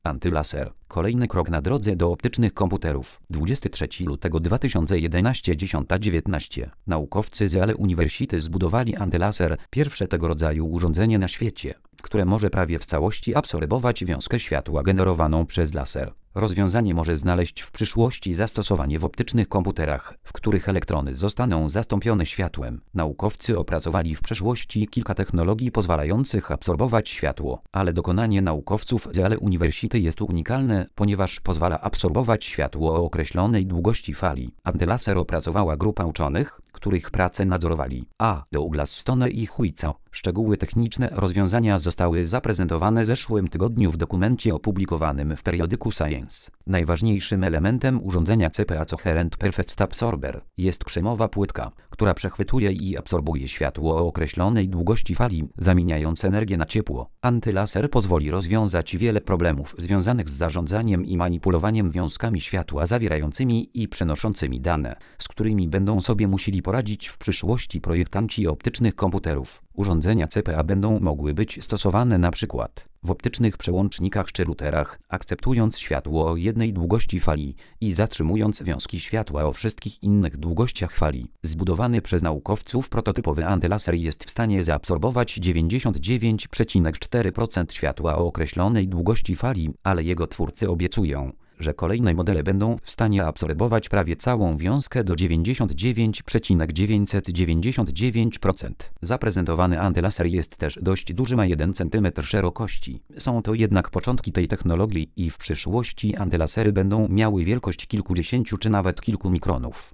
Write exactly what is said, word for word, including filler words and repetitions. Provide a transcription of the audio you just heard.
Antylaser. Kolejny krok na drodze do optycznych komputerów. dwudziestego trzeciego lutego dwa tysiące jedenastego dziesiąta dziewiętnaście. Naukowcy z Yale University zbudowali antylaser, pierwsze tego rodzaju urządzenie na świecie, które może prawie w całości absorbować wiązkę światła generowaną przez laser. Rozwiązanie może znaleźć w przyszłości zastosowanie w optycznych komputerach, w których elektrony zostaną zastąpione światłem. Naukowcy opracowali w przeszłości kilka technologii pozwalających absorbować światło, ale dokonanie naukowców z Yale University jest unikalne, ponieważ pozwala absorbować światło o określonej długości fali. Antylaser opracowała grupa uczonych, których pracę nadzorowali A. Douglas Stone i Hui Cao. Szczegóły techniczne rozwiązania zostały zaprezentowane w zeszłym tygodniu w dokumencie opublikowanym w periodyku Science. Najważniejszym elementem urządzenia C P A Coherent Perfect Absorber jest krzemowa płytka, która przechwytuje i absorbuje światło o określonej długości fali, zamieniając energię na ciepło. Antylaser pozwoli rozwiązać wiele problemów związanych z zarządzaniem i manipulowaniem wiązkami światła zawierającymi i przenoszącymi dane, z którymi będą sobie musieli poradzić w przyszłości projektanci optycznych komputerów. Urządzenia C P A będą mogły być stosowane na przykład w optycznych przełącznikach czy routerach, akceptując światło o jednej długości fali i zatrzymując wiązki światła o wszystkich innych długościach fali. Zbudowany przez naukowców prototypowy antylaser jest w stanie zaabsorbować dziewięćdziesiąt dziewięć przecinek cztery procent światła o określonej długości fali, ale jego twórcy obiecują, że kolejne modele będą w stanie absorbować prawie całą wiązkę do dziewięćdziesiąt dziewięć przecinek dziewięćset dziewięćdziesiąt dziewięć procent. Zaprezentowany antylaser jest też dość duży, ma jeden centymetr szerokości. Są to jednak początki tej technologii i w przyszłości antylasery będą miały wielkość kilkudziesięciu czy nawet kilku mikronów.